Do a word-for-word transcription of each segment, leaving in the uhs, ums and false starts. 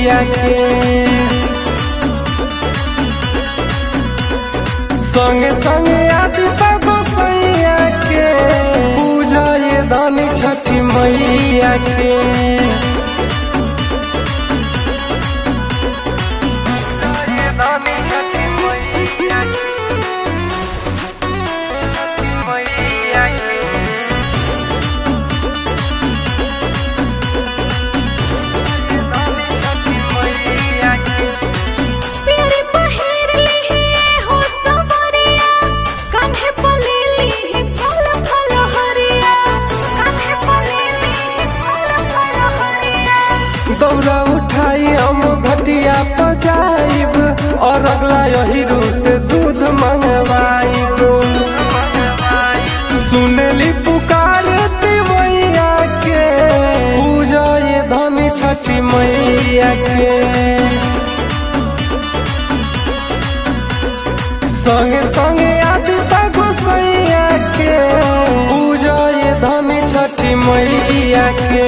मैया के संगे संगे आदित्य गोसैया के पूजा ये दानी छठी मैया के दौरा उठाई हम घटिया पजाइब और अगला यही रू से दूध मंगवाइब सुनली पुकारती मैया के पूजा ये धनी छठी मैया के संगे संगे आदित्य गोसैया के पूजा ये धनी छठी मैया के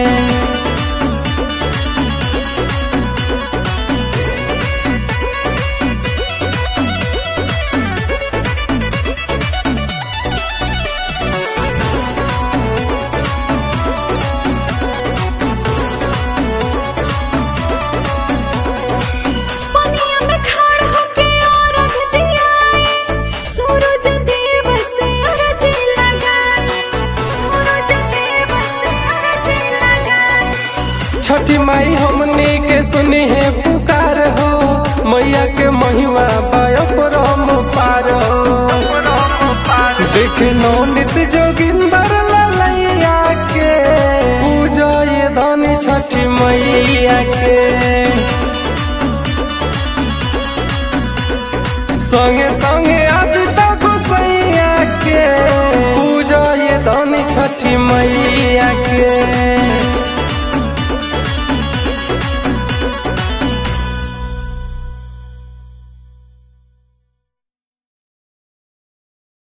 छठी माई हमने के सुनी है पुकार हो मैया के महिमा पर हम पार हो देखे नो नित्य जोगिंदर ललैया के पूजा ये धनी छठी मैया के।